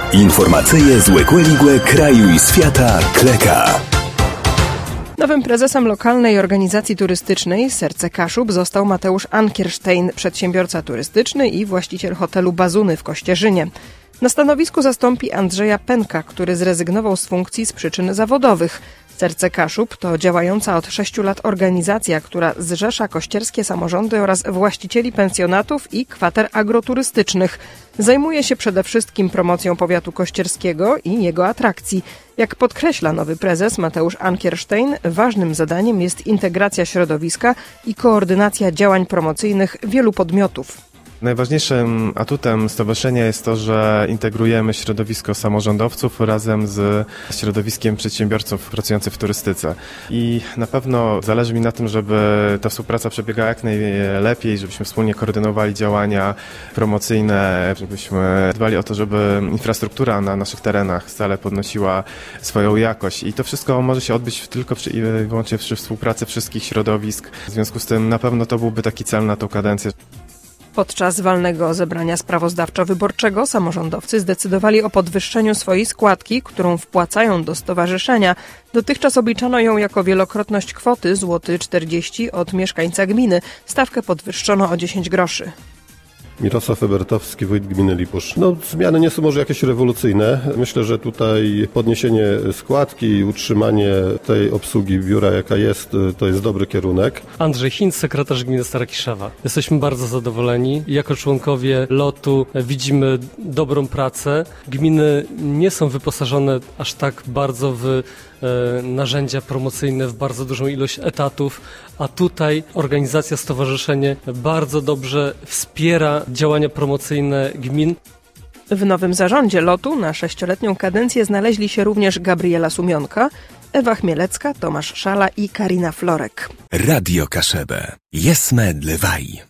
Informacyje z Łekłe kraju i świata Kleka. Nowym prezesem lokalnej organizacji turystycznej Serce Kaszub został Mateusz Ankierstein, przedsiębiorca turystyczny i właściciel hotelu Bazuny w Kościerzynie. Na stanowisku zastąpi Andrzeja Penka, który zrezygnował z funkcji z przyczyn zawodowych. Serce Kaszub to działająca od 6 lat organizacja, która zrzesza kościerskie samorządy oraz właścicieli pensjonatów i kwater agroturystycznych. Zajmuje się przede wszystkim promocją powiatu kościerskiego i jego atrakcji. Jak podkreśla nowy prezes Mateusz Ankierstein, ważnym zadaniem jest integracja środowiska i koordynacja działań promocyjnych wielu podmiotów. Najważniejszym atutem stowarzyszenia jest to, że integrujemy środowisko samorządowców razem z środowiskiem przedsiębiorców pracujących w turystyce. I na pewno zależy mi na tym, żeby ta współpraca przebiegała jak najlepiej, żebyśmy wspólnie koordynowali działania promocyjne, żebyśmy dbali o to, żeby infrastruktura na naszych terenach stale podnosiła swoją jakość. I to wszystko może się odbyć tylko i wyłącznie przy współpracy wszystkich środowisk. W związku z tym na pewno to byłby taki cel na tą kadencję. Podczas walnego zebrania sprawozdawczo-wyborczego samorządowcy zdecydowali o podwyższeniu swojej składki, którą wpłacają do stowarzyszenia. Dotychczas obliczano ją jako wielokrotność kwoty złoty 40 od mieszkańca gminy. Stawkę podwyższono o 10 groszy. Mirosław Ebertowski, wójt gminy Lipusz. Zmiany nie są może jakieś rewolucyjne. Myślę, że tutaj podniesienie składki i utrzymanie tej obsługi biura, jaka jest, to jest dobry kierunek. Andrzej Hinc, sekretarz gminy Stara Kiszewa. Jesteśmy bardzo zadowoleni. Jako członkowie LOT-u widzimy dobrą pracę. Gminy nie są wyposażone aż tak bardzo w narzędzia promocyjne, w bardzo dużą ilość etatów, a tutaj organizacja, stowarzyszenie bardzo dobrze wspiera działania promocyjne gmin. W nowym zarządzie LOT-u na 6-letnią kadencję znaleźli się również Gabriela Sumionka, Ewa Chmielecka, Tomasz Szala i Karina Florek. Radio Kaszebę. Jesme dlewaj.